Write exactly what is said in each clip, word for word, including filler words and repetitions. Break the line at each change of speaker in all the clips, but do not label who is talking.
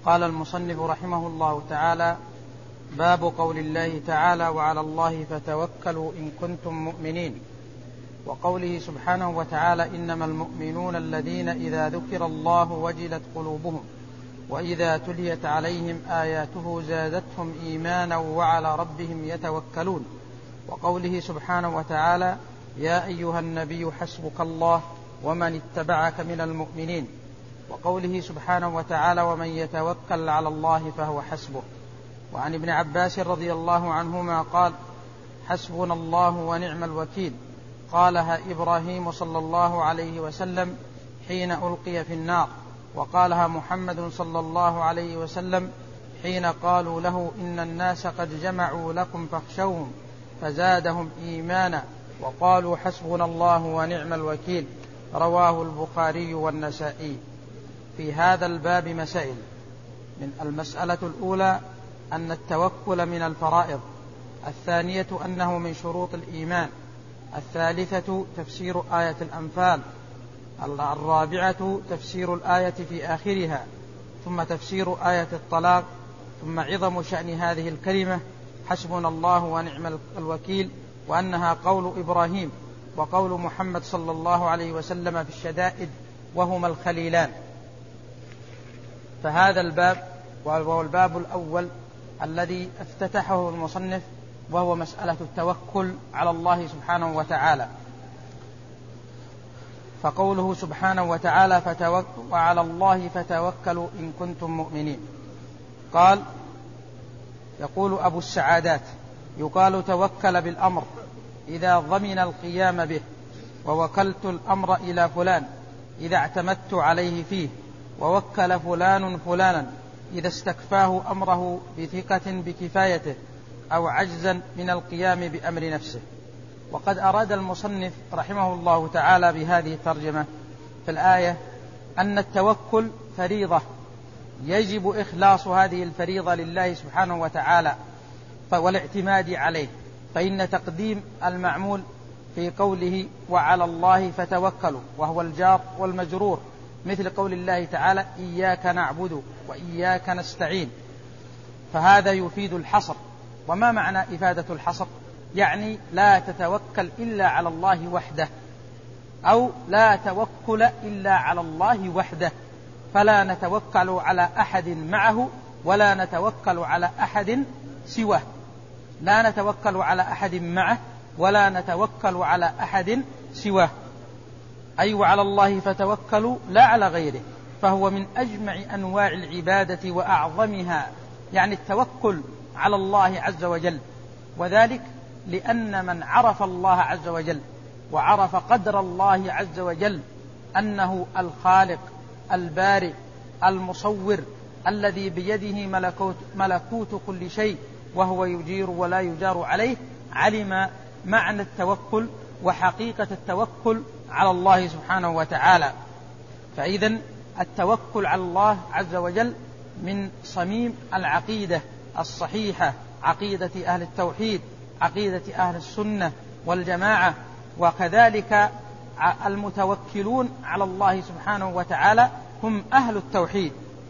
قال المصنف رحمه الله تعالى: باب قول الله تعالى: وعلى الله فتوكلوا إن كنتم مؤمنين. وقوله سبحانه وتعالى: إنما المؤمنون الذين إذا ذكر الله وجلت قلوبهم وإذا تليت عليهم آياته زادتهم إيمانا وعلى ربهم يتوكلون. وقوله سبحانه وتعالى: يا أيها النبي حسبك الله ومن اتبعك من المؤمنين. وقوله سبحانه وتعالى: ومن يتوكل على الله فهو حسبه. وعن ابن عباس رضي الله عنهما قال: حسبنا الله ونعم الوكيل، قالها إبراهيم صلى الله عليه وسلم حين ألقي في النار، وقالها محمد صلى الله عليه وسلم حين قالوا له: إن الناس قد جمعوا لكم فاخشوهم، فزادهم إيمانا وقالوا حسبنا الله ونعم الوكيل. رواه البخاري والنسائي. في هذا الباب مسائل: من المسألة الأولى أن التوكل من الفرائض، الثانية أنه من شروط الإيمان، الثالثة تفسير آية الأنفال، الرابعة تفسير الآية في آخرها، ثم تفسير آية الطلاق، ثم عظم شأن هذه الكلمة حسبنا الله ونعم الوكيل، وأنها قول إبراهيم وقول محمد صلى الله عليه وسلم في الشدائد، وهما الخليلان. فهذا الباب وهو الباب الأول الذي افتتحه المصنف، وهو مسألة التوكل على الله سبحانه وتعالى. فقوله سبحانه وتعالى: وعلى الله فتوكلوا إن كنتم مؤمنين. قال يقول أبو السعادات: يقال توكل بالأمر إذا ضمن القيام به، ووكلت الأمر إلى فلان إذا اعتمدت عليه فيه، ووكل فلان فلانا إذا استكفاه أمره بثقة بكفايته أو عجزا من القيام بأمر نفسه. وقد أراد المصنف رحمه الله تعالى بهذه الترجمة في الآية أن التوكل فريضة، يجب إخلاص هذه الفريضة لله سبحانه وتعالى والاعتماد عليه، فإن تقديم المعمول في قوله وعلى الله فتوكلوا وهو الجار والمجرور، مثل قول الله تعالى: إياك نعبد وإياك نستعين، فهذا يفيد الحصر. وما معنى إفادة الحصر؟ يعني لا تتوكل إلا على الله وحده، أو لا توكل إلا على الله وحده، فلا نتوكل على أحد معه ولا نتوكل على أحد سواه، لا نتوكل على أحد معه ولا نتوكل على أحد سواه، أي وعلى الله فتوكلوا لا على غيره، فهو من أجمع أنواع العبادة وأعظمها، يعني التوكل على الله عز وجل. وذلك لأن من عرف الله عز وجل وعرف قدر الله عز وجل أنه الخالق البارئ المصور الذي بيده ملكوت, ملكوت كل شيء، وهو يجير ولا يجار عليه، علم معنى التوكل وحقيقة التوكل على الله سبحانه وتعالى. فإذن التوكل على الله عز وجل من صميم العقيدة الصحيحة، عقيدة أهل التوحيد، عقيدة أهل السنة والجماعة. وكذلك المتوكلون على الله سبحانه وتعالى هم أهل التوحيد.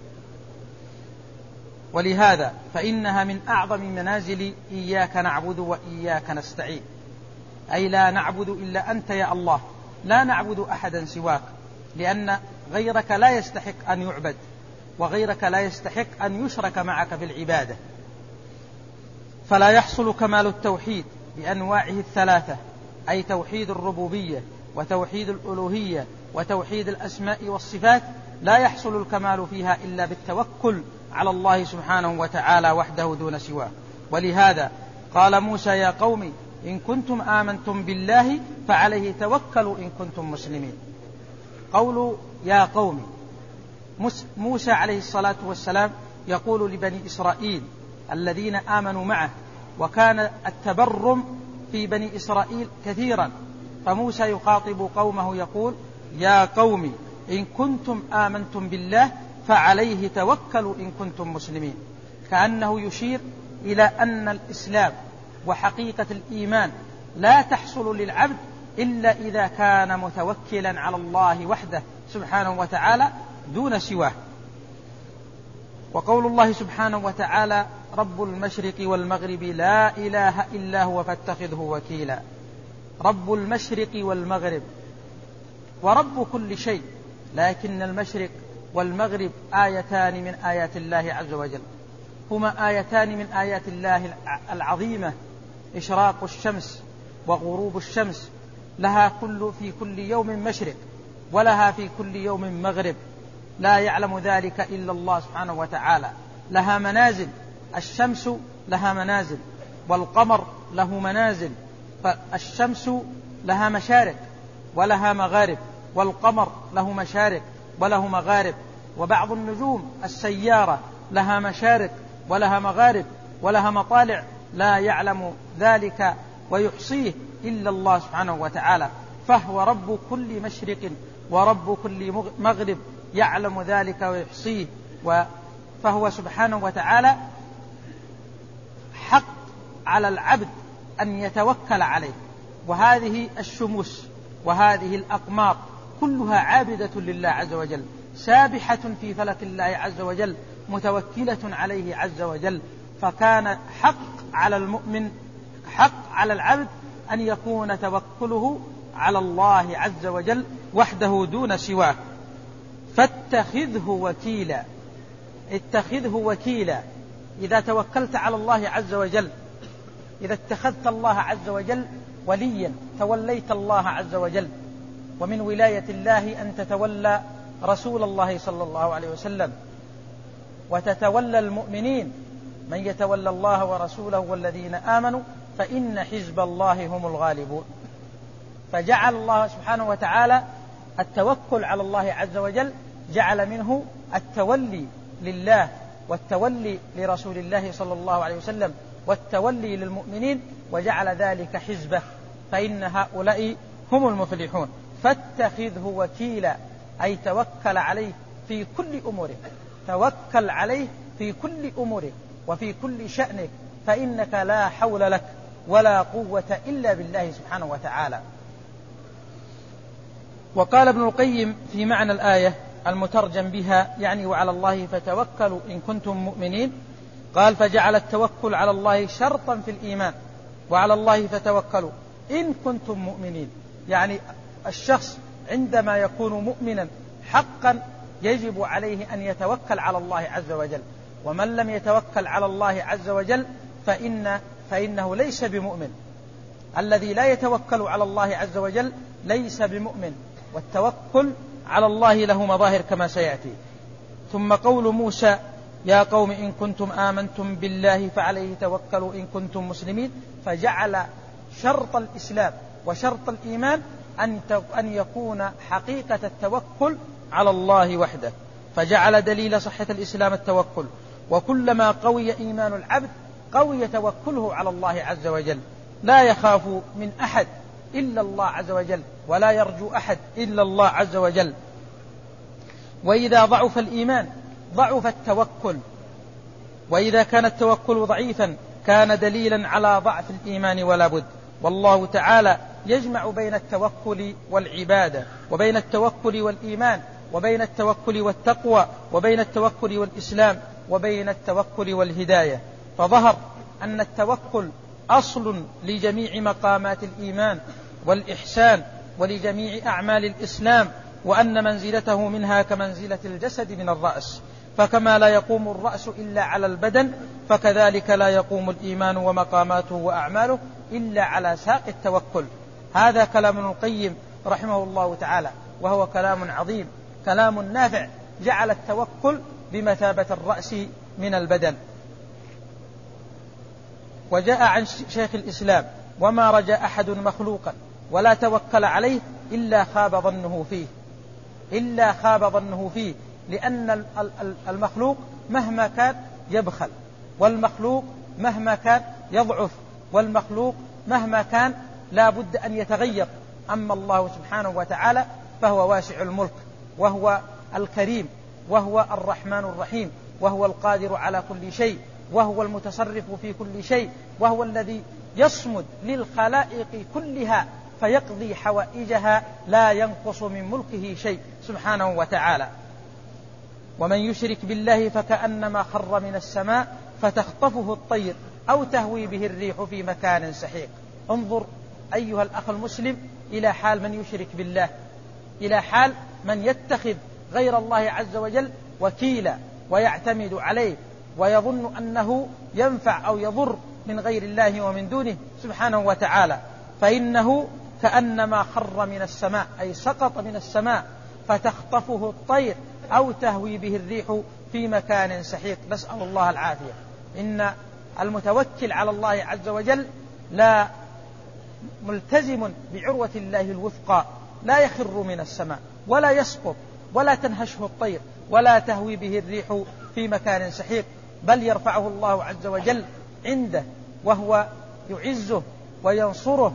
ولهذا فإنها من أعظم منازل إياك نعبد وإياك نستعين، أي لا نعبد إلا أنت يا الله، لا نعبد أحدا سواك، لأن غيرك لا يستحق أن يعبد، وغيرك لا يستحق أن يشرك معك في العبادة. فلا يحصل كمال التوحيد بأنواعه الثلاثة، أي توحيد الربوبية وتوحيد الألوهية وتوحيد الأسماء والصفات، لا يحصل الكمال فيها إلا بالتوكل على الله سبحانه وتعالى وحده دون سواه. ولهذا قال موسى: يا قوم إن كنتم آمنتم بالله فعليه توكلوا إن كنتم مسلمين. قول يا قوم، موسى عليه الصلاة والسلام يقول لبني إسرائيل الذين آمنوا معه، وكان التبرم في بني إسرائيل كثيرا، فموسى يخاطب قومه يقول: يا قوم إن كنتم آمنتم بالله فعليه توكلوا إن كنتم مسلمين، كأنه يشير إلى أن الإسلام وحقيقة الإيمان لا تحصل للعبد إلا إذا كان متوكلا على الله وحده سبحانه وتعالى دون سواه. وقول الله سبحانه وتعالى رب المشرق والمغرب لا إله إلا هو فاتخذه وكيلا. رب المشرق والمغرب، ورب كل شيء، لكن المشرق والمغرب آيتان من آيات الله عز وجل، هما آيتان من آيات الله العظيمة، إشراق الشمس وغروب الشمس، لها كل في كل يوم مشرق ولها في كل يوم مغرب، لا يعلم ذلك إلا الله سبحانه وتعالى. لها منازل، الشمس لها منازل والقمر له منازل، فالشمس لها مشارق ولها مغارب، والقمر له مشارق وله مغارب، وبعض النجوم السيارة لها مشارق ولها مغارب ولها مطالع، لا يعلم ذلك ويحصيه إلا الله سبحانه وتعالى، فهو رب كل مشرق ورب كل مغرب، يعلم ذلك ويحصيه، فهو سبحانه وتعالى حق على العبد أن يتوكل عليه. وهذه الشموس وهذه الأقمار كلها عابدة لله عز وجل، سابحة في فلك الله عز وجل، متوكلة عليه عز وجل، فكان حق على المؤمن، حق على العبد أن يكون توكله على الله عز وجل وحده دون سواه. فاتخذه وكيلا، اتخذه وكيلا. إذا توكلت على الله عز وجل، إذا اتخذت الله عز وجل وليا، توليت الله عز وجل. ومن ولاية الله أن تتولى رسول الله صلى الله عليه وسلم وتتولى المؤمنين، من يتولى الله ورسوله والذين آمنوا فإن حزب الله هم الغالبون. فجعل الله سبحانه وتعالى التوكل على الله عز وجل، جعل منه التولي لله والتولي لرسول الله صلى الله عليه وسلم والتولي للمؤمنين، وجعل ذلك حزبه، فإن هؤلاء هم المفلحون. فاتخذه وكيلا، أي توكل عليه في كل أموره، توكل عليه في كل أموره وفي كل شأنك، فإنك لا حول لك ولا قوة إلا بالله سبحانه وتعالى. وقال ابن القيم في معنى الآية المترجم بها يعني وعلى الله فتوكلوا إن كنتم مؤمنين، قال فجعل التوكل على الله شرطا في الإيمان، وعلى الله فتوكلوا إن كنتم مؤمنين، يعني الشخص عندما يكون مؤمنا حقا يجب عليه أن يتوكل على الله عز وجل، ومن لم يتوكل على الله عز وجل فإن فإنه ليس بمؤمن. الذي لا يتوكل على الله عز وجل ليس بمؤمن، والتوكل على الله له مظاهر كما سيأتي. ثم قول موسى يا قوم إن كنتم آمنتم بالله فعليه توكلوا إن كنتم مسلمين، فجعل شرط الإسلام وشرط الإيمان أن يكون حقيقة التوكل على الله وحده، فجعل دليل صحة الإسلام التوكل، وكلما قوي إيمان العبد قوي توكله على الله عز وجل، لا يخاف من أحد إلا الله عز وجل، ولا يرجو أحد إلا الله عز وجل. وإذا ضعف الإيمان ضعف التوكل، وإذا كان التوكل ضعيفا كان دليلا على ضعف الإيمان ولا بد. والله تعالى يجمع بين التوكل والعبادة، وبين التوكل والإيمان، وبين التوكل والتقوى، وبين التوكل والإسلام، وبين التوكل والهداية. فظهر أن التوكل أصل لجميع مقامات الإيمان والإحسان ولجميع أعمال الإسلام، وأن منزلته منها كمنزلة الجسد من الرأس، فكما لا يقوم الرأس إلا على البدن فكذلك لا يقوم الإيمان ومقاماته وأعماله إلا على ساق التوكل. هذا كلام ابن القيم رحمه الله تعالى، وهو كلام عظيم، كلام نافع، جعل التوكل بمثابة الرأس من البدن. وجاء عن شيخ الإسلام وما رجا أحد مخلوقا ولا توكل عليه إلا خاب ظنه فيه، إلا خاب ظنه فيه، لأن المخلوق مهما كان يبخل، والمخلوق مهما كان يضعف، والمخلوق مهما كان لا بد أن يتغير. أما الله سبحانه وتعالى فهو واسع الملك، وهو الكريم، وهو الرحمن الرحيم، وهو القادر على كل شيء، وهو المتصرف في كل شيء، وهو الذي يصمد للخلائق كلها فيقضي حوائجها، لا ينقص من ملكه شيء سبحانه وتعالى. ومن يشرك بالله فكأنما خر من السماء فتخطفه الطير أو تهوي به الريح في مكان سحيق. انظر أيها الأخ المسلم إلى حال من يشرك بالله، إلى حال من يتخذ غير الله عز وجل وكيلا ويعتمد عليه ويظن أنه ينفع أو يضر من غير الله ومن دونه سبحانه وتعالى، فإنه كأنما خر من السماء، أي سقط من السماء، فتخطفه الطير أو تهوي به الريح في مكان سحيق. نسأل الله العافية. إن المتوكل على الله عز وجل لا ملتزم بعروة الله الوثقى، لا يخر من السماء ولا يسقط ولا تنهشه الطير ولا تهوي به الريح في مكان سحيق، بل يرفعه الله عز وجل عنده وهو يعزه وينصره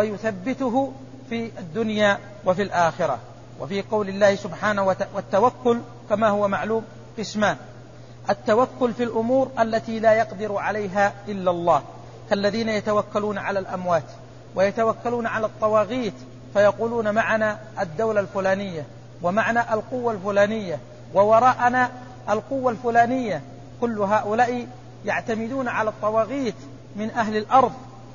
ويثبته في الدنيا وفي الآخرة. وفي قول الله سبحانه والتوكل كما هو معلوم قسمان: التوكل في الأمور التي لا يقدر عليها إلا الله، كالذين يتوكلون على الأموات ويتوكلون على الطواغيت، فيقولون معنا الدولة الفلانية ومعنا القوة الفلانية ووراءنا القوة الفلانية. كل هؤلاء يعتمدون على الطواغيت من أهل الأرض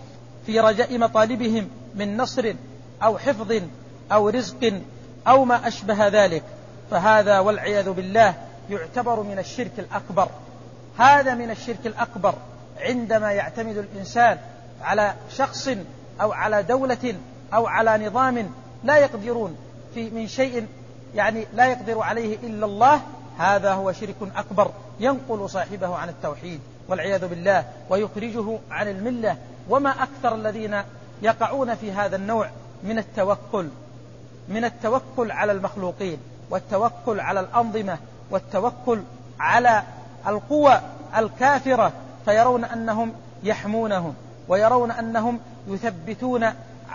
في رجاء مطالبهم من نصر أو حفظ أو رزق أو ما أشبه ذلك، فهذا والعياذ بالله يعتبر من الشرك الأكبر. هذا من الشرك الأكبر عندما يعتمد الإنسان على شخص أو على دولة أو على نظام لا يقدرون في من شيء، يعني لا يقدر عليه إلا الله. هذا هو شرك أكبر ينقل صاحبه عن التوحيد والعياذ بالله ويخرجه عن الملة. وما أكثر الذين يقعون في هذا النوع من التوكل، من التوكل على المخلوقين والتوكل على الأنظمة والتوكل على القوى الكافرة، فيرون أنهم يحمونهم ويرون أنهم يثبتون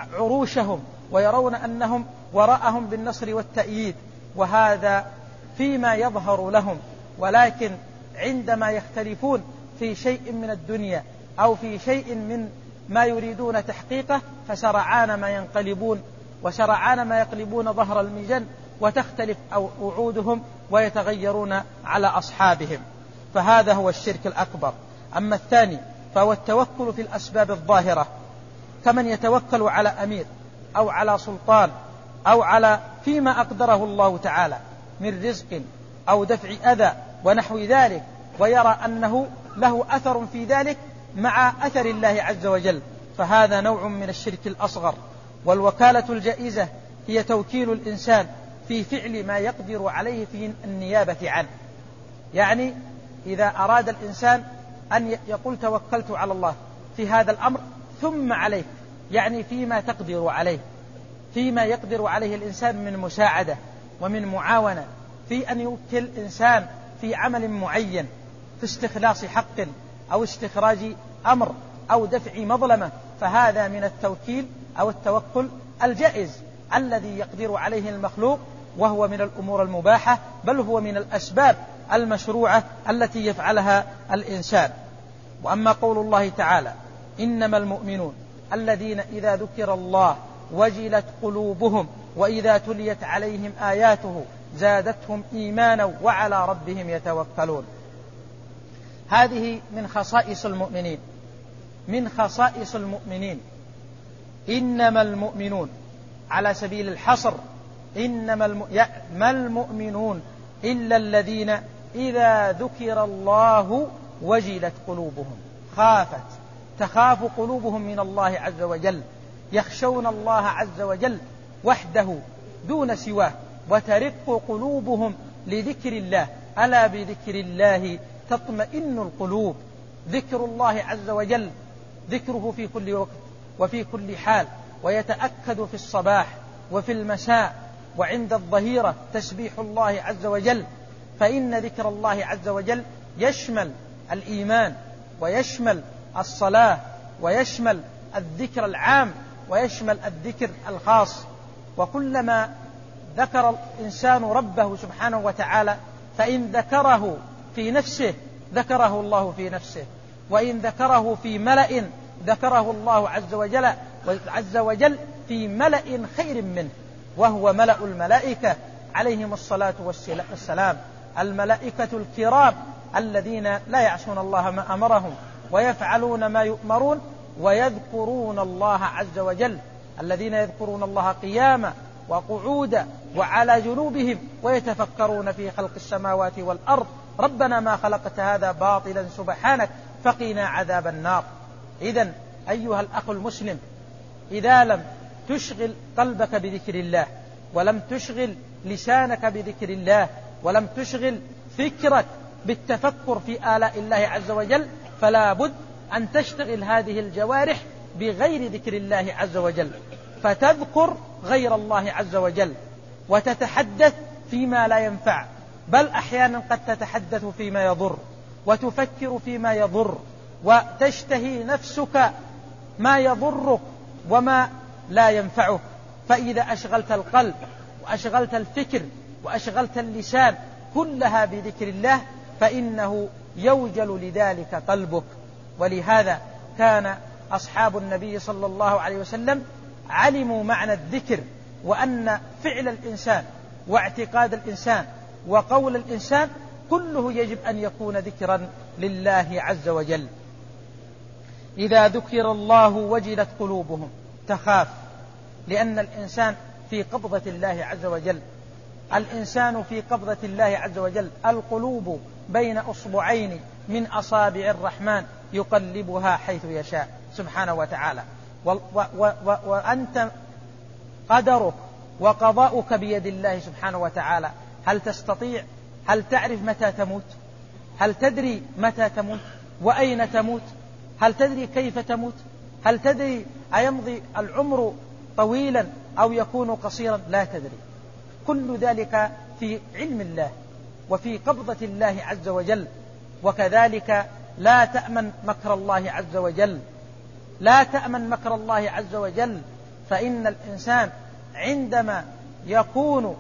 عروشهم ويرون أنهم وراءهم بالنصر والتأييد، وهذا فيما يظهر لهم. ولكن عندما يختلفون في شيء من الدنيا أو في شيء من ما يريدون تحقيقه فسرعان ما ينقلبون وسرعان ما يقلبون ظهر الميزان وتختلف وعودهم ويتغيرون على أصحابهم، فهذا هو الشرك الأكبر. أما الثاني فهو التوكل في الأسباب الظاهرة، كمن يتوكل على أمير أو على سلطان أو على فيما أقدره الله تعالى من رزق أو دفع أذى ونحو ذلك، ويرى أنه له أثر في ذلك مع أثر الله عز وجل، فهذا نوع من الشرك الأصغر. والوكالة الجائزة هي توكيل الإنسان في فعل ما يقدر عليه في النيابة عنه. يعني إذا أراد الإنسان أن يقول توكلت على الله في هذا الأمر ثم عليك، يعني فيما تقدر عليه، فيما يقدر عليه الإنسان من مساعدة ومن معاونة، في أن يوكل إنسان في عمل معين، في استخلاص حق أو استخراج أمر أو دفع مظلمة، فهذا من التوكيل أو التوكل الجائز الذي يقدر عليه المخلوق، وهو من الأمور المباحة، بل هو من الأسباب المشروعة التي يفعلها الإنسان. وأما قول الله تعالى: إنما المؤمنون الذين إذا ذكر الله وجلت قلوبهم وإذا تليت عليهم آياته زادتهم إيمانا وعلى ربهم يتوكلون. هذه من خصائص المؤمنين، من خصائص المؤمنين. إنما المؤمنون على سبيل الحصر، إنما الم... ما المؤمنون إلا الذين إذا ذكر الله وجلت قلوبهم، خافت تخاف قلوبهم من الله عز وجل، يخشون الله عز وجل وحده دون سواه، وترق قلوبهم لذكر الله. ألا بذكر الله تطمئن القلوب. ذكر الله عز وجل ذكره في كل وقت وفي كل حال، ويتأكد في الصباح وفي المساء وعند الظهيرة تسبيح الله عز وجل، فإن ذكر الله عز وجل يشمل الإيمان ويشمل الصلاة ويشمل الذكر العام ويشمل الذكر الخاص. وكلما ذكر الإنسان ربه سبحانه وتعالى فإن ذكره في نفسه ذكره الله في نفسه، وإن ذكره في ملأ ذكره الله عز وجل عز وجل في ملأ خير منه، وهو ملأ الملائكة عليهم الصلاة والسلام. الملائكة الكرام الذين لا يعصون الله ما أمرهم ويفعلون ما يؤمرون ويذكرون الله عز وجل، الذين يذكرون الله قياما وقعودا وعلى جنوبهم ويتفكرون في خلق السماوات والأرض ربنا ما خلقت هذا باطلا سبحانك فقنا عذاب النار. إذن أيها الأخ المسلم، إذا لم تشغل قلبك بذكر الله ولم تشغل لسانك بذكر الله ولم تشغل فكرك بالتفكر في آلاء الله عز وجل فلا بد أن تشتغل هذه الجوارح بغير ذكر الله عز وجل، فتذكر غير الله عز وجل وتتحدث فيما لا ينفع، بل أحيانا قد تتحدث فيما يضر وتفكر فيما يضر وتشتهي نفسك ما يضرك وما لا ينفعك. فإذا أشغلت القلب وأشغلت الفكر وأشغلت اللسان كلها بذكر الله فإنه يوجل لذلك قلبك. ولهذا كان أصحاب النبي صلى الله عليه وسلم علموا معنى الذكر، وأن فعل الإنسان واعتقاد الإنسان وقول الإنسان كله يجب أن يكون ذكرا لله عز وجل. إذا ذكر الله وجلت قلوبهم، تخاف، لأن الإنسان في قبضة الله عز وجل، الإنسان في قبضة الله عز وجل، القلوب بين أصبعين من أصابع الرحمن يقلبها حيث يشاء سبحانه وتعالى. و و و وأنت قدرك وقضاؤك بيد الله سبحانه وتعالى. هل تستطيع؟ هل تعرف متى تموت؟ هل تدري متى تموت وأين تموت؟ هل تدري كيف تموت؟ هل تدري أيمضي العمر طويلا أو يكون قصيرا؟ لا تدري. كل ذلك في علم الله وفي قبضة الله عز وجل. وكذلك لا تأمن مكر الله عز وجل، لا تأمن مكر الله عز وجل، فإن الإنسان عندما يكون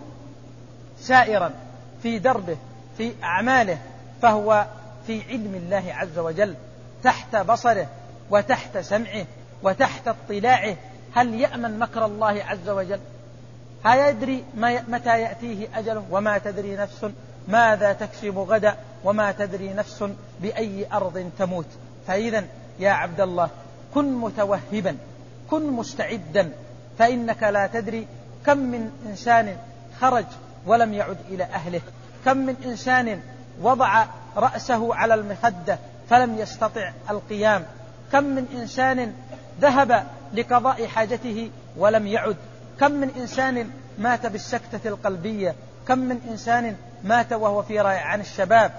سائرا في دربه في أعماله فهو في علم الله عز وجل، تحت بصره وتحت سمعه وتحت اطلاعه. هل يأمن مكر الله عز وجل؟ ها يدري متى يأتيه أجله؟ وما تدري نفس ماذا تكسب غدا وما تدري نفس بأي أرض تموت. فإذا يا عبد الله كن متوهبا، كن مستعدا، فإنك لا تدري كم من إنسان خرج ولم يعد إلى أهله، كم من إنسان وضع رأسه على المخدة فلم يستطع القيام، كم من إنسان ذهب لقضاء حاجته ولم يعد، كم من إنسان مات بالسكتة القلبية، كم من إنسان مات وهو في ريعان الشباب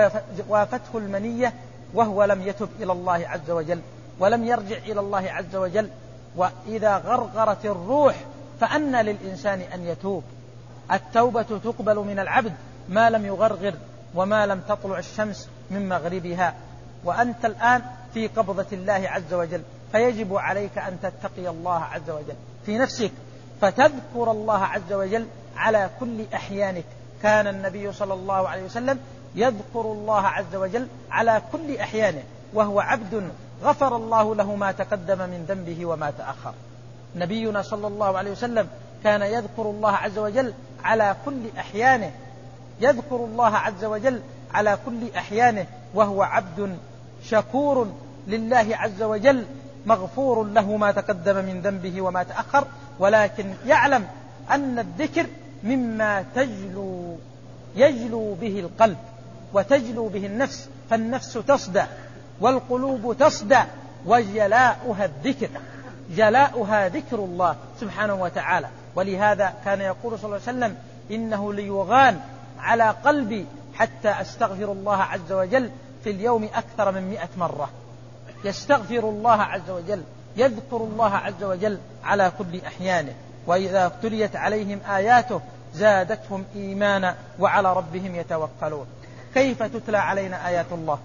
ووافته المنية وهو لم يتب إلى الله عز وجل ولم يرجع إلى الله عز وجل. وإذا غرغرت الروح فأنى للإنسان أن يتوب. التوبة تقبل من العبد ما لم يغرغر وما لم تطلع الشمس من مغربها. وأنت الآن في قبضة الله عز وجل، فيجب عليك أن تتقي الله عز وجل في نفسك فتذكر الله عز وجل على كل أحيانك. كان النبي صلى الله عليه وسلم يذكر الله عز وجل على كل أحيانه وهو عبد غفر الله له ما تقدم من ذنبه وما تأخر. نبينا صلى الله عليه وسلم كان يذكر الله عز وجل على كل أحيانه، يذكر الله عز وجل على كل أحيانه وهو عبد شكور لله عز وجل مغفور له ما تقدم من ذنبه وما تأخر. ولكن يعلم أن الذكر مما تجلو يجلو به القلب وتجلو به النفس، فالنفس تصدع والقلوب تصدع، وجلاؤها الذكر، جلاؤها ذكر الله سبحانه وتعالى. ولهذا كان يقول صلى الله عليه وسلم إنه ليغان على قلبي حتى أستغفر الله عز وجل في اليوم أكثر من مئة مرة. يستغفر الله عز وجل، يذكر الله عز وجل على كل أحيانه. وإذا تليت عليهم آياته زادتهم إيمانا وعلى ربهم يتوكلون. كيف تتلى علينا آيات الله؟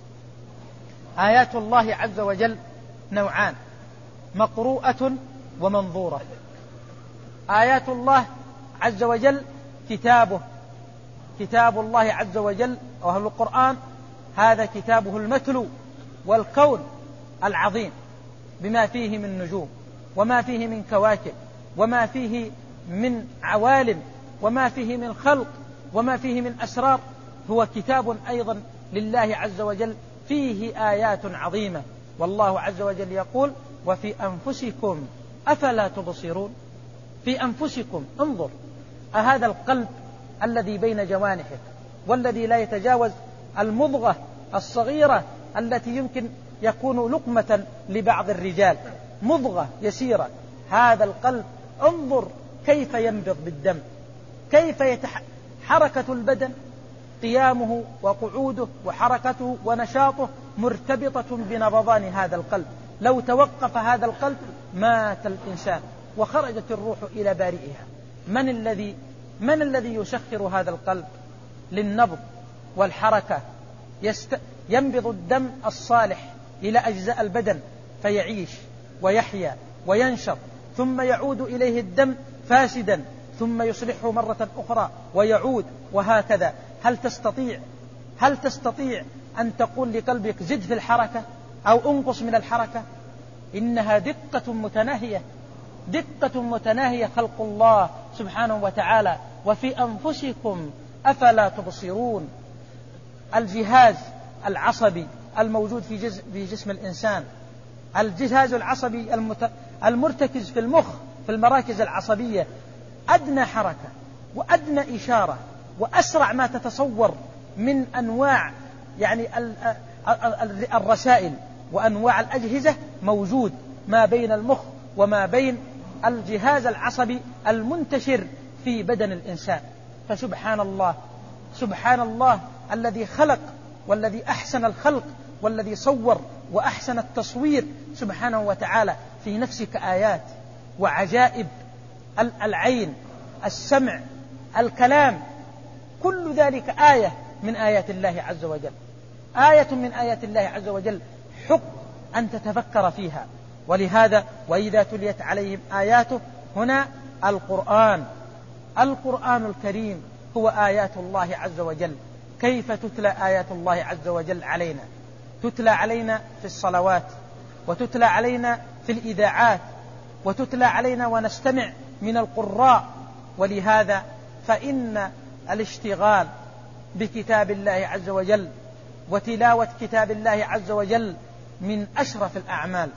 آيات الله عز وجل نوعان: مقروءة ومنظورة. آيات الله عز وجل كتابه، كتاب الله عز وجل وهو القرآن، هذا كتابه المتلو، والكون العظيم بما فيه من نجوم وما فيه من كواكب وما فيه من عوالم وما فيه من خلق وما فيه من أسرار هو كتاب أيضا لله عز وجل فيه آيات عظيمة. والله عز وجل يقول وفي أنفسكم أفلا تبصرون. في أنفسكم، انظر أهذا القلب الذي بين جوانحك والذي لا يتجاوز المضغة الصغيرة التي يمكن يكون لقمة لبعض الرجال، مضغة يسيرة، هذا القلب انظر كيف ينبض بالدم، كيف يتح... حركة البدن، قيامه وقعوده وحركته ونشاطه مرتبطة بنبضان هذا القلب. لو توقف هذا القلب مات الإنسان وخرجت الروح إلى بارئها. من الذي من الذي يسخر هذا القلب للنبض والحركة؟ يست... ينبض الدم الصالح إلى أجزاء البدن فيعيش ويحيا وينشط، ثم يعود إليه الدم فاسدا ثم يصلحه مرة أخرى ويعود، وهكذا. هل تستطيع هل تستطيع أن تقول لقلبك زد في الحركة أو انقص من الحركة؟ إنها دقة متناهية، دقة متناهية خلق الله سبحانه وتعالى. وفي أنفسكم أفلا تبصرون. الجهاز العصبي الموجود في, جز... في جسم الإنسان، الجهاز العصبي المت... المرتكز في المخ في المراكز العصبية، أدنى حركة وأدنى إشارة وأسرع ما تتصور من أنواع يعني ال... ال... الرسائل وأنواع الأجهزة موجود ما بين المخ وما بين الجهاز العصبي المنتشر في بدن الإنسان. فسبحان الله، سبحان الله الذي خلق والذي أحسن الخلق والذي صور وأحسن التصوير سبحانه وتعالى. في نفسك آيات وعجائب، العين، السمع، الكلام، كل ذلك آية من آيات الله عز وجل، آية من آيات الله عز وجل، حق أن تتفكر فيها. ولهذا وإذا تليت عليهم آياته، هنا القرآن، القرآن الكريم هو آيات الله عز وجل. كيف تتلى آيات الله عز وجل علينا؟ تتلى علينا في الصلوات، وتتلى علينا في الإذاعات، وتتلى علينا ونستمع من القراء. ولهذا فإن الاشتغال بكتاب الله عز وجل وتلاوة كتاب الله عز وجل من أشرف الأعمال،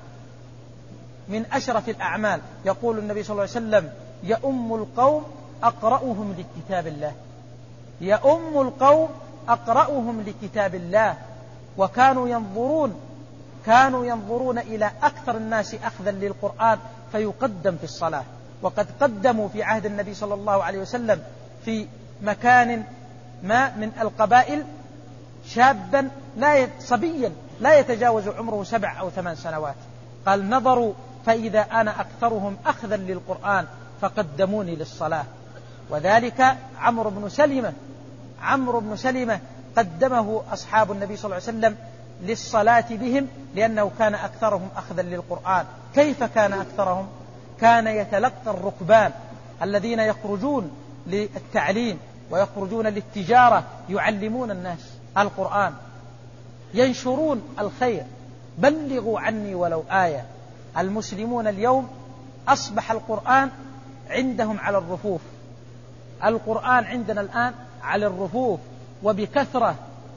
من أشرف الأعمال. يقول النبي صلى الله عليه وسلم يؤم القوم أقرأهم لكتاب الله، يؤم القوم أقرأهم لكتاب الله. وكانوا ينظرون كانوا ينظرون إلى أكثر الناس أخذا للقرآن فيقدم في الصلاة. وقد قدموا في عهد النبي صلى الله عليه وسلم في مكان ما من القبائل شابا لا صبيا لا يتجاوز عمره سبع أو ثمان سنوات، قال نظروا فإذا أنا أكثرهم أخذا للقرآن فقدموني للصلاة. وذلك عمرو بن سلمة عمرو بن سلمة قدمه أصحاب النبي صلى الله عليه وسلم للصلاة بهم لأنه كان أكثرهم أخذا للقرآن. كيف كان أكثرهم؟ كان يتلقى الركبان الذين يخرجون للتعليم ويخرجون للتجارة يعلمون الناس القرآن، ينشرون الخير، بلغوا عني ولو آية. المسلمون اليوم أصبح القرآن عندهم على الرفوف، القرآن عندنا الآن على الرفوف وبكثرة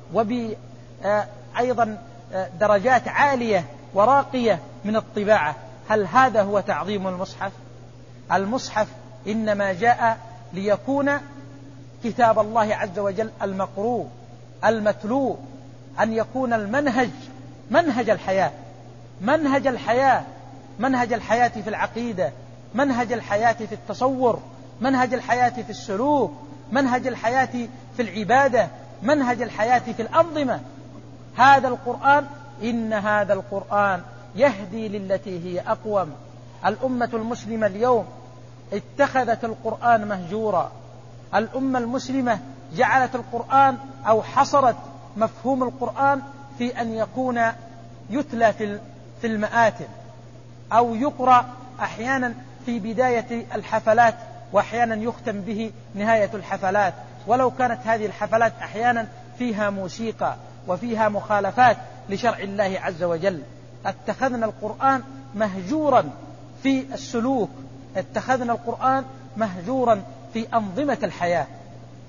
وبأيضا درجات عالية وراقية من الطباعة. هل هذا هو تعظيم المصحف؟ المصحف إنما جاء ليكون كتاب الله عز وجل المقروء المتلو، أن يكون المنهج منهج الحياة، منهج الحياة منهج الحياة في العقيدة، منهج الحياة في التصور، منهج الحياة في السلوك، منهج الحياة في العبادة، منهج الحياة في الأنظمة. هذا القرآن، إن هذا القرآن يهدي للتي هي أقوم. الأمة المسلمة اليوم اتخذت القرآن مهجورا، الأمة المسلمة جعلت القرآن أو حصرت مفهوم القرآن في أن يكون يتلى في المآتم أو يقرأ أحيانا في بداية الحفلات وأحيانا يختم به نهاية الحفلات، ولو كانت هذه الحفلات أحيانا فيها موسيقى وفيها مخالفات لشرع الله عز وجل. اتخذنا القرآن مهجورا في السلوك، اتخذنا القرآن مهجورا في أنظمة الحياة.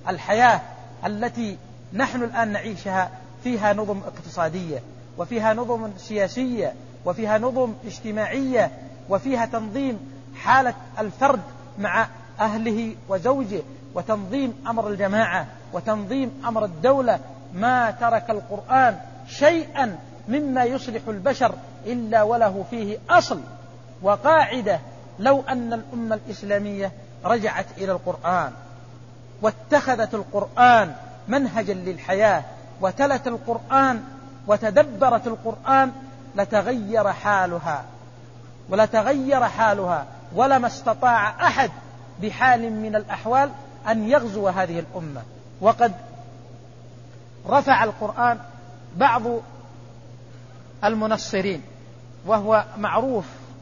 الحياة التي نحن الآن نعيشها فيها نظم اقتصادية، وفيها نظم سياسية، وفيها نظم اجتماعية، وفيها تنظيم حالة الفرد مع أهله وزوجه، وتنظيم أمر الجماعة، وتنظيم أمر الدولة. ما ترك القرآن شيئا مما يصلح البشر إلا وله فيه أصل وقاعدة. لو أن الأمة الإسلامية رجعت إلى القرآن واتخذت القرآن منهجا للحياة وتلت القرآن وتدبرت القرآن لتغير حالها ولتغير حالها ولما استطاع أحد بحال من الأحوال أن يغزو هذه الأمة. وقد رفع القرآن بعض المنصرين، وهو معروف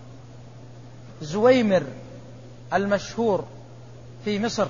زويمر المشهور في مصر،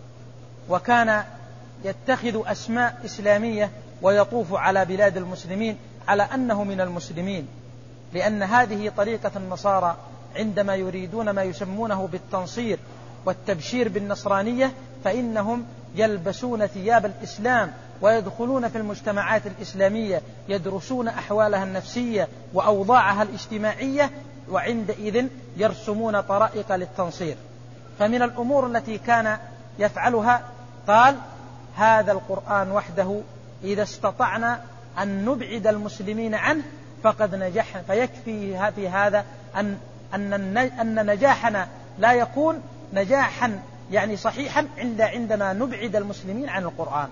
وكان يتخذ أسماء إسلامية ويطوف على بلاد المسلمين على أنه من المسلمين، لأن هذه طريقة النصارى عندما يريدون ما يسمونه بالتنصير والتبشير بالنصرانية، فإنهم يلبسون ثياب الإسلام ويدخلون في المجتمعات الإسلامية، يدرسون أحوالها النفسية وأوضاعها الاجتماعية، وعندئذ يرسمون طرائق للتنصير. فمن الأمور التي كان يفعلها قال: هذا القرآن وحده إذا استطعنا أن نبعد المسلمين عنه فقد نجح، فيكفي في هذا أن, أن, أن نجاحنا لا يكون نجاحا يعني صحيحا إلا عندما نبعد المسلمين عن القرآن،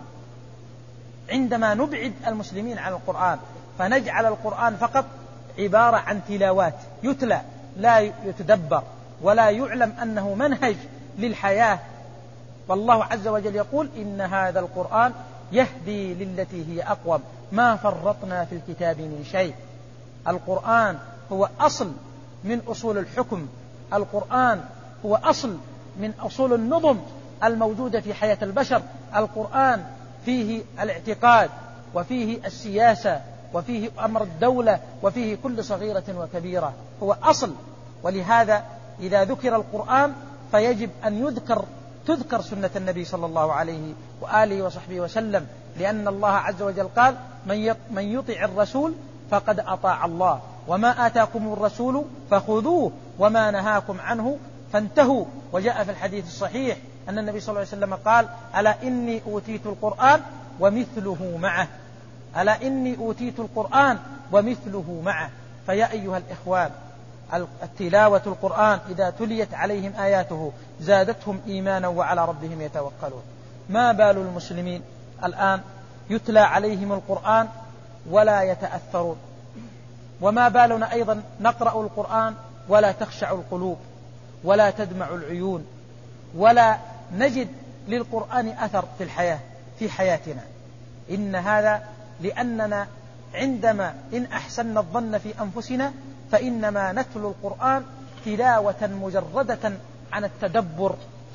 عندما نبعد المسلمين عن القرآن، فنجعل القرآن فقط عبارة عن تلاوات يتلى لا يتدبر ولا يعلم أنه منهج للحياة. والله عز وجل يقول: إن هذا القرآن يهدي للتي هي أقوم ما فرطنا في الكتاب من شيء. القرآن هو أصل من أصول الحكم، القرآن هو أصل من أصول النظم الموجودة في حياة البشر. القرآن فيه الاعتقاد، وفيه السياسة، وفيه أمر الدولة، وفيه كل صغيرة وكبيرة، هو أصل. ولهذا إذا ذكر القرآن فيجب أن يذكر تذكر سنة النبي صلى الله عليه وآله وصحبه وسلم، لأن الله عز وجل قال: من يطع الرسول فقد أطاع الله، وما آتاكم الرسول فخذوه وما نهاكم عنه فانتهوا. وجاء في الحديث الصحيح أن النبي صلى الله عليه وسلم قال: ألا إني أوتيت القرآن ومثله معه، ألا إني أوتيت القرآن ومثله معه. فيا أيها الإخوان، التلاوة القرآن إذا تليت عليهم آياته زادتهم إيمانا وعلى ربهم يتوكلون. ما بال المسلمين الآن يتلى عليهم القرآن ولا يتأثرون؟ وما بالنا أيضا نقرأ القرآن ولا تخشع القلوب ولا تدمع العيون ولا نجد للقرآن أثر في الحياة في حياتنا؟ إن هذا لأننا عندما إن أحسن الظن في أنفسنا فإنما نتلو القرآن تلاوة مجردة عن التدبر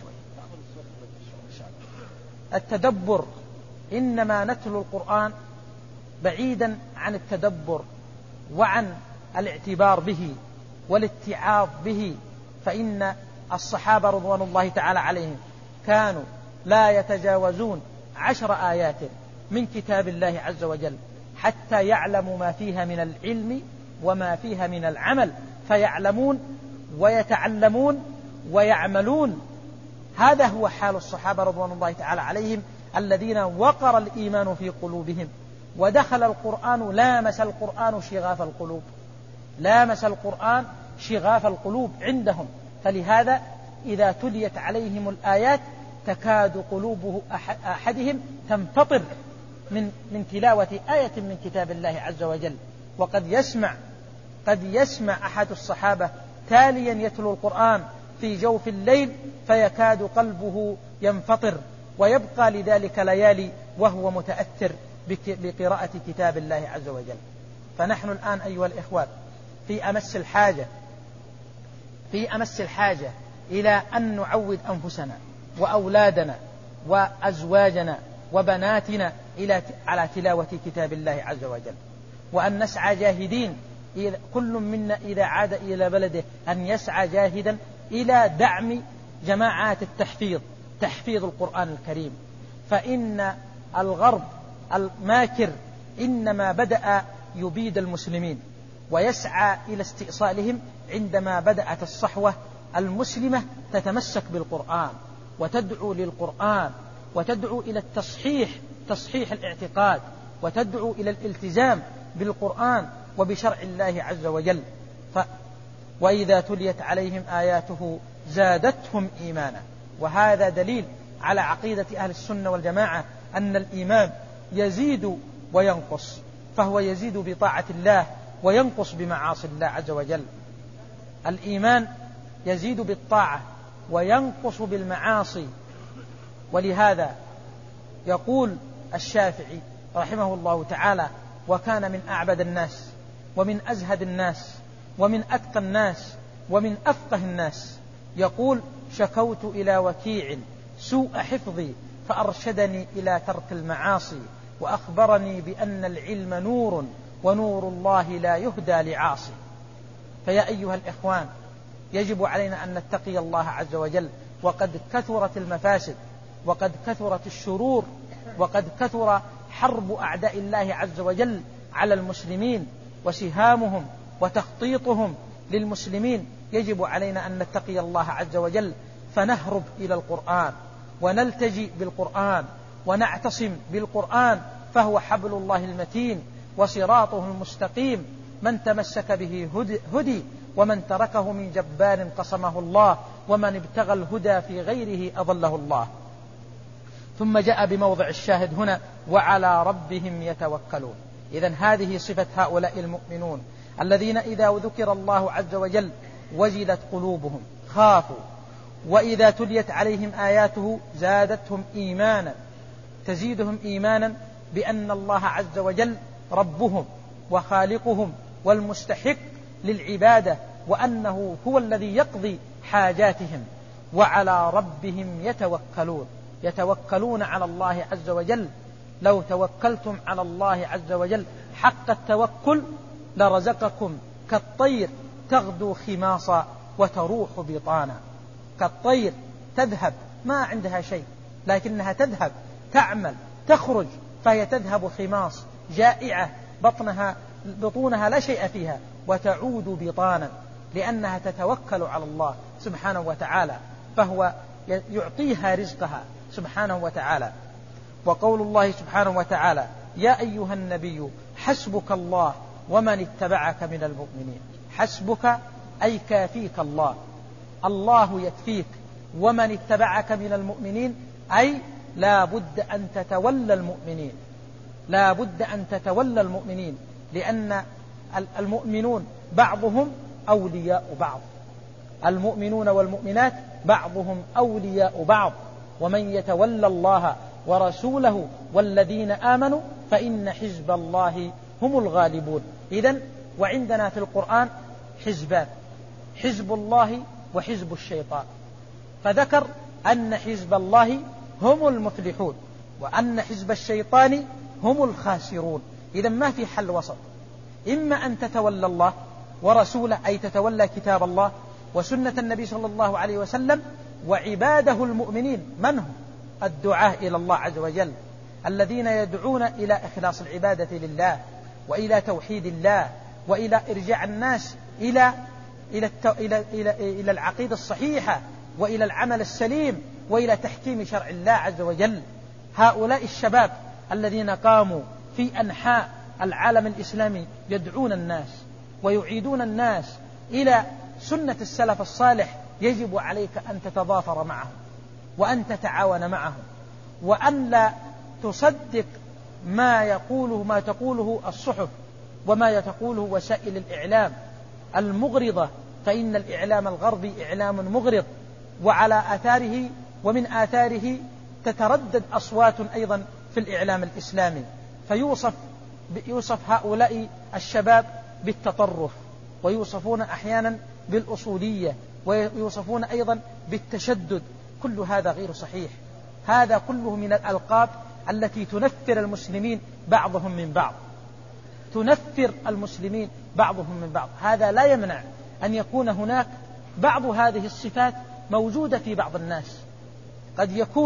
التدبر إنما نتلو القرآن بعيدا عن التدبر وعن الاعتبار به والاتعاظ به. فإن الصحابة رضوان الله تعالى عليهم كانوا لا يتجاوزون عشر آيات من كتاب الله عز وجل حتى يعلموا ما فيها من العلم وما فيها من العمل، فيعلمون ويتعلمون ويعملون. هذا هو حال الصحابة رضوان الله تعالى عليهم الذين وقر الإيمان في قلوبهم، ودخل القرآن لامس القرآن شغاف القلوب لامس القرآن شغاف القلوب عندهم. فلهذا إذا تليت عليهم الآيات تكاد قلوب أحدهم تنفطر من من تلاوة آية من كتاب الله عز وجل. وقد يسمع قد يسمع أحد الصحابة تاليا يتلو القرآن في جوف الليل فيكاد قلبه ينفطر، ويبقى لذلك ليالي وهو متأثر بقراءة كتاب الله عز وجل. فنحن الآن أيها الإخوان في أمس الحاجة في أمس الحاجة إلى أن نعود أنفسنا وأولادنا وأزواجنا وبناتنا إلى على تلاوة كتاب الله عز وجل، وأن نسعى جاهدين كل منا إذا عاد إلى بلده أن يسعى جاهدا إلى دعم جماعات التحفيظ تحفيظ القرآن الكريم، فإن الغرب الماكر إنما بدأ يبيد المسلمين ويسعى إلى استئصالهم عندما بدأت الصحوة المسلمة تتمسك بالقرآن وتدعو للقرآن وتدعو إلى التصحيح تصحيح الاعتقاد وتدعو إلى الالتزام بالقرآن وبشرع الله عز وجل. ف وإذا تليت عليهم آياته زادتهم إيمانا. وهذا دليل على عقيدة أهل السنة والجماعة أن الإيمان يزيد وينقص، فهو يزيد بطاعة الله وينقص بمعاصي الله عز وجل. الإيمان يزيد بالطاعة وينقص بالمعاصي. ولهذا يقول الشافعي رحمه الله تعالى: وكان من أعبد الناس ومن أزهد الناس ومن أتقى الناس ومن أفقه الناس، يقول: شكوت إلى وكيع سوء حفظي فأرشدني إلى ترك المعاصي وأخبرني بأن العلم نور ونور الله لا يهدى لعاصي. فيا أيها الإخوان، يجب علينا أن نتقي الله عز وجل، وقد كثرت المفاسد وقد كثرت الشرور وقد كثر حرب أعداء الله عز وجل على المسلمين وسهامهم وتخطيطهم للمسلمين. يجب علينا أن نتقي الله عز وجل فنهرب إلى القرآن ونلتجئ بالقرآن ونعتصم بالقرآن، فهو حبل الله المتين وصراطه المستقيم، من تمسك به هدي ومن تركه من جبار قصمه الله، ومن ابتغى الهدى في غيره أضله الله. ثم جاء بموضع الشاهد هنا: وعلى ربهم يتوكلون. إذن هذه صفة هؤلاء المؤمنون الذين إذا ذكر الله عز وجل وجلت قلوبهم، خافوا، وإذا تليت عليهم آياته زادتهم إيمانا، تزيدهم إيمانا بأن الله عز وجل ربهم وخالقهم والمستحق للعبادة، وأنه هو الذي يقضي حاجاتهم. وعلى ربهم يتوكلون، يتوكلون على الله عز وجل. لو توكلتم على الله عز وجل حق التوكل لرزقكم كالطير تغدو خماصا وتروح بطانا. كالطير تذهب ما عندها شيء، لكنها تذهب تعمل تخرج، فهي تذهب خماص جائعة بطنها بطونها لا شيء فيها، وتعود بطانا لأنها تتوكل على الله سبحانه وتعالى، فهو يعطيها رزقها سبحانه وتعالى. وقول الله سبحانه وتعالى: يا أيها النبي حسبك الله ومن اتبعك من المؤمنين. حسبك أي كافيك الله، الله يكفيك. ومن اتبعك من المؤمنين أي لا بد أن تتولى المؤمنين، لا بد أن تتولى المؤمنين، لأن المؤمنون بعضهم أولياء بعض، المؤمنون والمؤمنات بعضهم أولياء بعض. ومن يتولى الله ورسوله والذين آمنوا فإن حزب الله هم الغالبون. إذن وعندنا في القرآن حزبان: حزب الله وحزب الشيطان، فذكر أن حزب الله هم المفلحون وأن حزب الشيطان هم الخاسرون. إذن ما في حل وسط، إما أن تتولى الله ورسوله أي تتولى كتاب الله وسنة النبي صلى الله عليه وسلم وعباده المؤمنين. من هم؟ الدعاة إلى الله عز وجل، الذين يدعون إلى إخلاص العبادة لله وإلى توحيد الله وإلى إرجاع الناس إلى إلى إلى إلى, إلى العقيدة الصحيحة وإلى العمل السليم وإلى تحكيم شرع الله عز وجل. هؤلاء الشباب الذين قاموا في أنحاء العالم الإسلامي يدعون الناس ويعيدون الناس إلى سنة السلف الصالح، يجب عليك أن تتضافر معهم وأن تتعاون معهم، وأن لا تصدق ما يقوله ما تقوله الصحف وما تقوله وسائل الإعلام المغرضة، فإن الإعلام الغربي إعلام مغرض، وعلى آثاره ومن آثاره تتردد أصوات أيضا في الإعلام الإسلامي، فيوصف يوصف هؤلاء الشباب بالتطرف، ويوصفون أحيانا بالأصولية، ويوصفون أيضا بالتشدد. كل هذا غير صحيح، هذا كله من الألقاب التي تنفر المسلمين بعضهم من بعض، تنفر المسلمين بعضهم من بعض. هذا لا يمنع أن يكون هناك بعض هذه الصفات موجودة في بعض الناس. قد يكون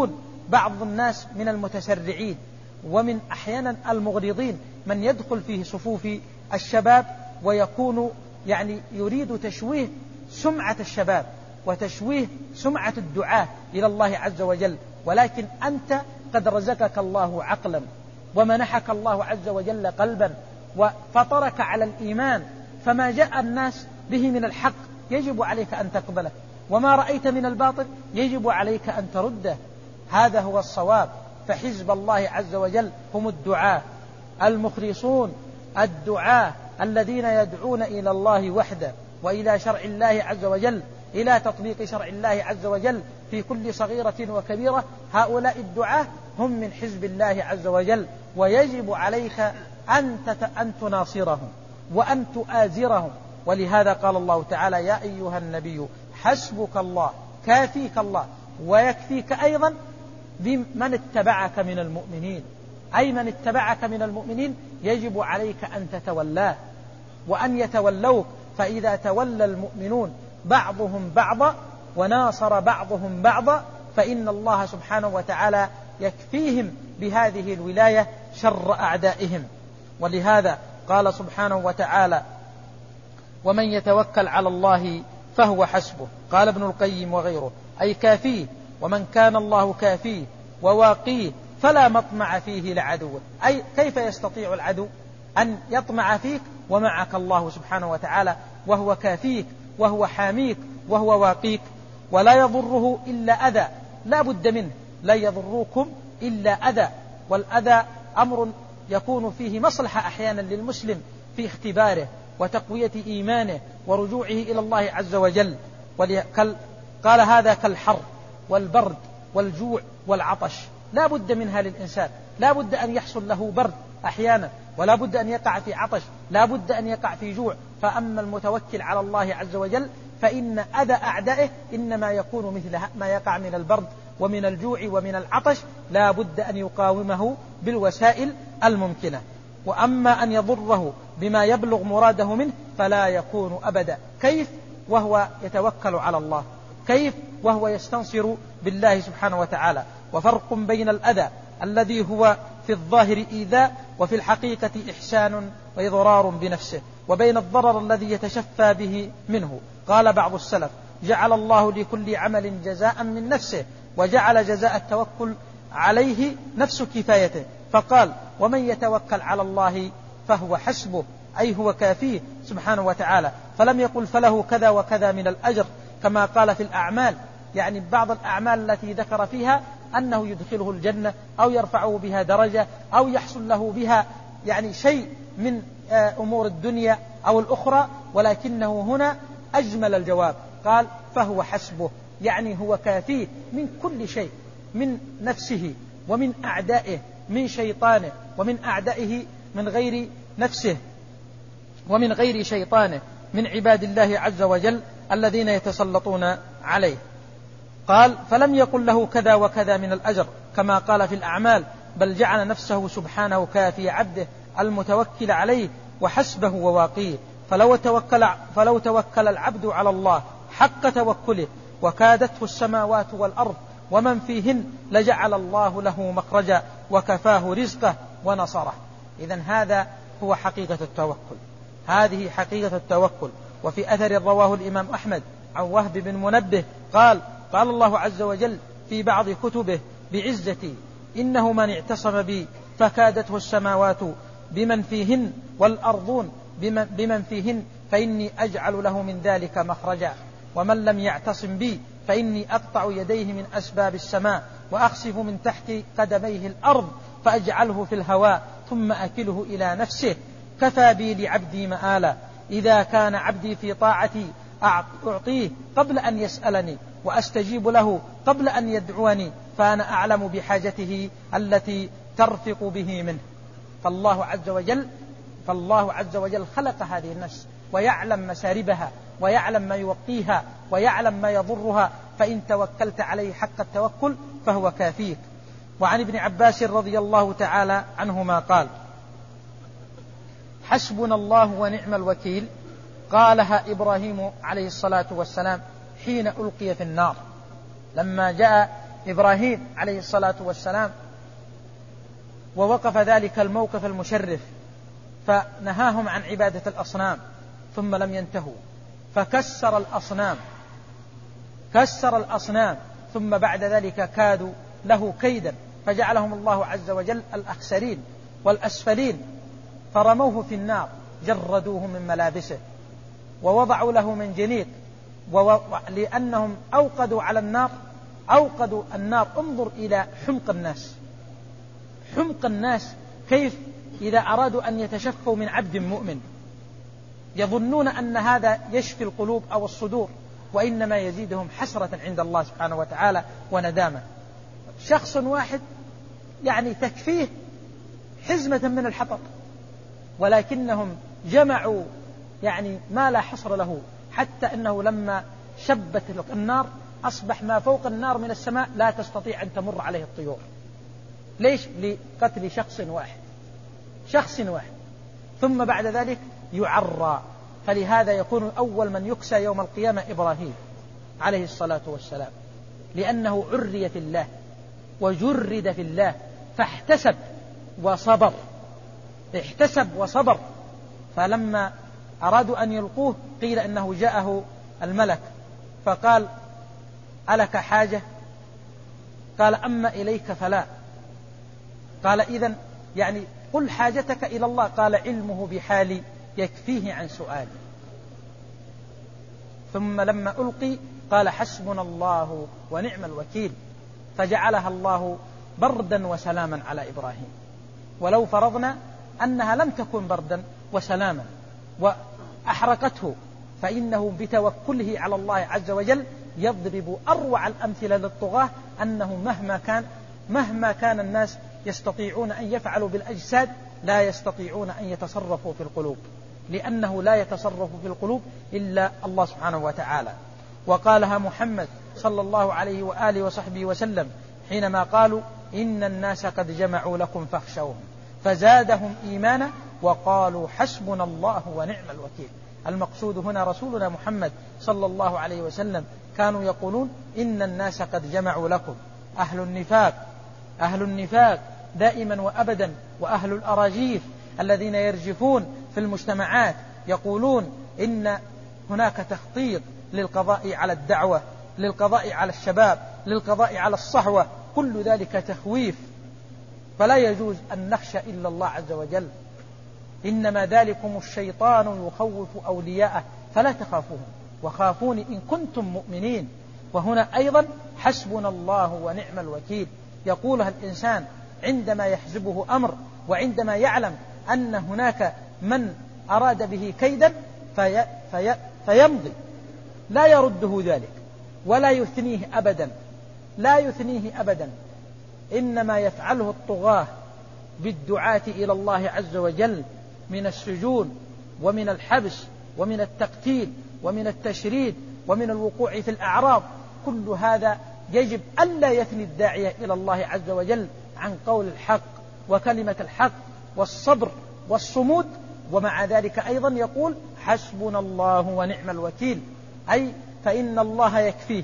بعض الناس من المتسرعين ومن أحيانا المغرضين من يدخل في صفوف الشباب ويكون يعني يريد تشويه سمعة الشباب وتشويه سمعة الدعاة إلى الله عز وجل، ولكن أنت قد رزقك الله عقلا ومنحك الله عز وجل قلبا وفطرك على الإيمان، فما جاء الناس به من الحق يجب عليك أن تقبله، وما رأيت من الباطل يجب عليك أن ترده. هذا هو الصواب. فحزب الله عز وجل هم الدعاة المخلصون، الدعاة الذين يدعون إلى الله وحده وإلى شرع الله عز وجل، إلى تطبيق شرع الله عز وجل في كل صغيرة وكبيرة. هؤلاء الدعاة هم من حزب الله عز وجل، ويجب عليك أن أن تناصرهم وأن تؤازرهم. ولهذا قال الله تعالى: يا أيها النبي حسبك الله، كافيك الله ويكفيك أيضا بمن اتبعك من المؤمنين، أي من اتبعك من المؤمنين يجب عليك أن تتولاه وأن يتولوك. فإذا تولى المؤمنون بعضهم بعضا وناصر بعضهم بعضا فإن الله سبحانه وتعالى يكفيهم بهذه الولاية شر أعدائهم. ولهذا قال سبحانه وتعالى: ومن يتوكل على الله فهو حسبه. قال ابن القيم وغيره: أي كافيه، ومن كان الله كافيه وواقيه فلا مطمع فيه لعدوه. أي كيف يستطيع العدو أن يطمع فيك ومعك الله سبحانه وتعالى وهو كافيك وهو حاميك وهو واقيك؟ ولا يضره إلا أذى، لا بد منه، لا يضركم إلا أذى، والأذى أمر يكون فيه مصلحة أحيانا للمسلم في اختباره وتقوية إيمانه ورجوعه إلى الله عز وجل. قال: هذا كالحر والبرد والجوع والعطش، لا بد منها للإنسان، لا بد أن يحصل له برد أحيانا، ولا بد أن يقع في عطش، لا بد أن يقع في جوع. فأما المتوكل على الله عز وجل فإن أذى أعدائه إنما يكون مثل ما يقع من البرد ومن الجوع ومن العطش، لا بد أن يقاومه بالوسائل الممكنة. وأما أن يضره بما يبلغ مراده منه فلا يكون أبدا. كيف وهو يتوكل على الله؟ كيف وهو يستنصر بالله سبحانه وتعالى؟ وفرق بين الأذى الذي هو في الظاهر إيذاء وفي الحقيقة إحسان وإضرار بنفسه، وبين الضرر الذي يتشفى به منه. قال بعض السلف: جعل الله لكل عمل جزاء من نفسه، وجعل جزاء التوكل عليه نفس كفايته، فقال: ومن يتوكل على الله فهو حسبه، أي هو كافيه سبحانه وتعالى. فلم يقل فله كذا وكذا من الأجر كما قال في الأعمال، يعني بعض الأعمال التي ذكر فيها أنه يدخله الجنة أو يرفعه بها درجة أو يحصل له بها يعني شيء من أمور الدنيا أو الأخرى، ولكنه هنا أجمل الجواب، قال: فهو حسبه، يعني هو كافيه من كل شيء، من نفسه ومن أعدائه، من شيطانه ومن أعدائه، من غير نفسه ومن غير شيطانه، من عباد الله عز وجل الذين يتسلطون عليه. قال: فلم يقل له كذا وكذا من الأجر كما قال في الأعمال، بل جعل نفسه سبحانه كافي عبده المتوكل عليه وحسبه وواقيه. فلو توكل, فلو توكل العبد على الله حق توكله وكادته السماوات والأرض ومن فيهن لجعل الله له مخرجا وكفاه رزقه ونصره. إذن هذا هو حقيقة التوكل، هذه حقيقة التوكل. وفي أثر رواه الإمام أحمد عن وهب بن منبه قال: قال الله عز وجل في بعض كتبه: بعزتي إنه من اعتصم بي فكادته السماوات بمن فيهن والأرضون بمن فيهن فإني أجعل له من ذلك مخرجا، ومن لم يعتصم بي فإني أقطع يديه من أسباب السماء وأخسف من تحت قدميه الأرض فأجعله في الهواء ثم أكله إلى نفسه. كفى بي لعبدي مآلا، إذا كان عبدي في طاعتي أعطيه قبل أن يسألني وأستجيب له قبل أن يدعوني، فأنا أعلم بحاجته التي ترفق به منه. فالله عز وجل فالله عز وجل خلق هذه النفس ويعلم مساربها ويعلم ما يوقيها ويعلم ما يضرها، فإن توكلت عليه حق التوكل فهو كافيك. وعن ابن عباس رضي الله تعالى عنهما قال: حسبنا الله ونعم الوكيل، قالها إبراهيم عليه الصلاة والسلام حين ألقي في النار، لما جاء إبراهيم عليه الصلاة والسلام، ووقف ذلك الموقف المشرف فنهاهم عن عبادة الأصنام ثم لم ينتهوا، فكسر الأصنام كسر الأصنام ثم بعد ذلك كادوا له كيدا، فجعلهم الله عز وجل الأخسرين والأسفلين، فرموه في النار، جردوه من ملابسه ووضعوا له منجنيق، لأنهم أوقدوا على النار أوقدوا النار. انظر إلى حمق الناس حمق الناس كيف إذا أرادوا أن يتشفوا من عبد مؤمن يظنون أن هذا يشفي القلوب أو الصدور، وإنما يزيدهم حسرة عند الله سبحانه وتعالى وندامة. شخص واحد يعني تكفيه حزمة من الحطب، ولكنهم جمعوا يعني ما لا حصر له، حتى أنه لما شبت النار أصبح ما فوق النار من السماء لا تستطيع أن تمر عليه الطيور. ليش؟ لقتل شخص واحد شخص واحد ثم بعد ذلك يعرى. فلهذا يكون أول من يكسى يوم القيامة إبراهيم عليه الصلاة والسلام، لأنه عري في الله وجرد في الله، فاحتسب وصبر احتسب وصبر. فلما أرادوا أن يلقوه قيل أنه جاءه الملك فقال: ألك حاجة؟ قال: أما إليك فلا. قال: إذن يعني قل حاجتك إلى الله. قال: علمه بحالي يكفيه عن سؤالي. ثم لما ألقي قال: حسبنا الله ونعم الوكيل، فجعلها الله بردا وسلاما على إبراهيم. ولو فرضنا أنها لم تكن بردا وسلاما وأحرقته، فإنه بتوكله على الله عز وجل يضرب أروع الأمثلة للطغاة، أنه مهما كان مهما كان الناس يستطيعون أن يفعلوا بالأجساد لا يستطيعون أن يتصرفوا في القلوب، لأنه لا يتصرف في القلوب إلا الله سبحانه وتعالى. وقالها محمد صلى الله عليه وآله وصحبه وسلم حينما قالوا: إن الناس قد جمعوا لكم فاخشوهم، فزادهم إيمانا وقالوا حسبنا الله ونعم الوكيل. المقصود هنا رسولنا محمد صلى الله عليه وسلم كانوا يقولون: إن الناس قد جمعوا لكم. أهل النفاق أهل النفاق دائما وأبدا، وأهل الأراجيف الذين يرجفون في المجتمعات يقولون إن هناك تخطيط للقضاء على الدعوة، للقضاء على الشباب، للقضاء على الصحوة، كل ذلك تخويف، فلا يجوز أن نخشى إلا الله عز وجل. إنما ذلكم الشيطان يخوف أولياءه فلا تخافوهم وخافون إن كنتم مؤمنين. وهنا أيضا حسبنا الله ونعم الوكيل يقولها الإنسان عندما يحزبه أمر، وعندما يعلم أن هناك من أراد به كيدا في في فيمضي، لا يرده ذلك ولا يثنيه أبدا لا يثنيه أبدا إنما يفعله الطغاة بالدعاة إلى الله عز وجل من السجون ومن الحبس ومن التقتيل ومن التشريد ومن الوقوع في الأعراض. كل هذا يجب ألا يثني الداعية إلى الله عز وجل عن قول الحق وكلمة الحق والصبر والصمود. ومع ذلك أيضا يقول: حسبنا الله ونعم الوكيل، أي فإن الله يكفيه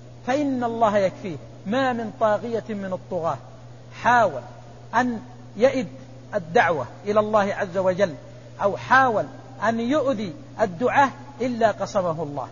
فإن الله يكفيه. ما من طاغية من الطغاة حاول أن يئد الدعوة إلى الله عز وجل أو حاول أن يؤذي الدعاة إلا قسمه الله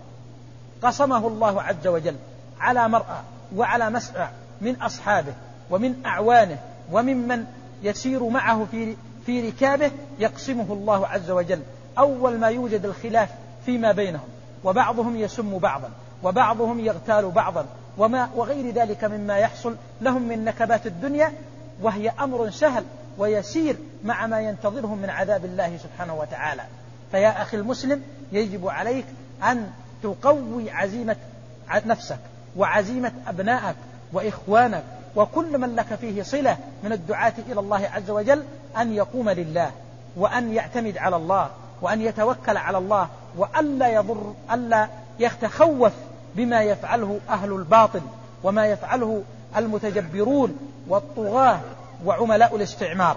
قسمه الله عز وجل على مرأى وعلى مسعى من أصحابه ومن أعوانه ومن من يسير معه في في ركابه، يقسمه الله عز وجل. أول ما يوجد الخلاف فيما بينهم، وبعضهم يسم بعضا وبعضهم يغتال بعضا وما وغير ذلك مما يحصل لهم من نكبات الدنيا، وهي أمر سهل ويسير مع ما ينتظرهم من عذاب الله سبحانه وتعالى. فيا أخي المسلم، يجب عليك أن تقوي عزيمة نفسك وعزيمة أبنائك وإخوانك وكل من لك فيه صلة من الدعاة إلى الله عز وجل، أن يقوم لله وأن يعتمد على الله وأن يتوكل على الله، وألا يضر ألا يتخوف بما يفعله أهل الباطل وما يفعله المتجبرون والطغاة وعملاء الاستعمار.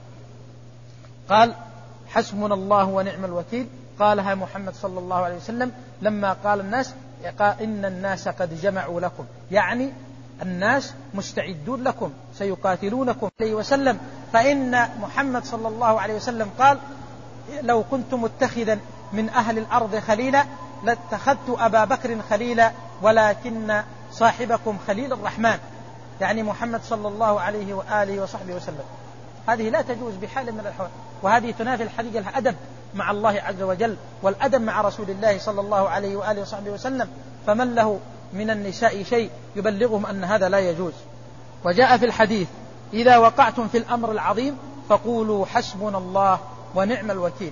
قال: حسبنا الله ونعم الوكيل. قالها محمد صلى الله عليه وسلم لما قال الناس قال: إن الناس قد جمعوا لكم، يعني الناس مستعدون لكم سيقاتلونكم عليه وسلم، فإن محمد صلى الله عليه وسلم قال لو كنت متخذا من أهل الأرض خليلا لاتخذت أبا بكر خليلا ولكن صاحبكم خليل الرحمن، يعني محمد صلى الله عليه وآله وصحبه وسلم. هذه لا تجوز بحال من الأحوال، وهذه تنافي الحقيقة الأدب مع الله عز وجل والأدب مع رسول الله صلى الله عليه وآله وصحبه وسلم، فمن له من النساء شيء يبلغهم أن هذا لا يجوز. وجاء في الحديث إذا وقعتم في الأمر العظيم فقولوا حسبنا الله ونعم الوكيل.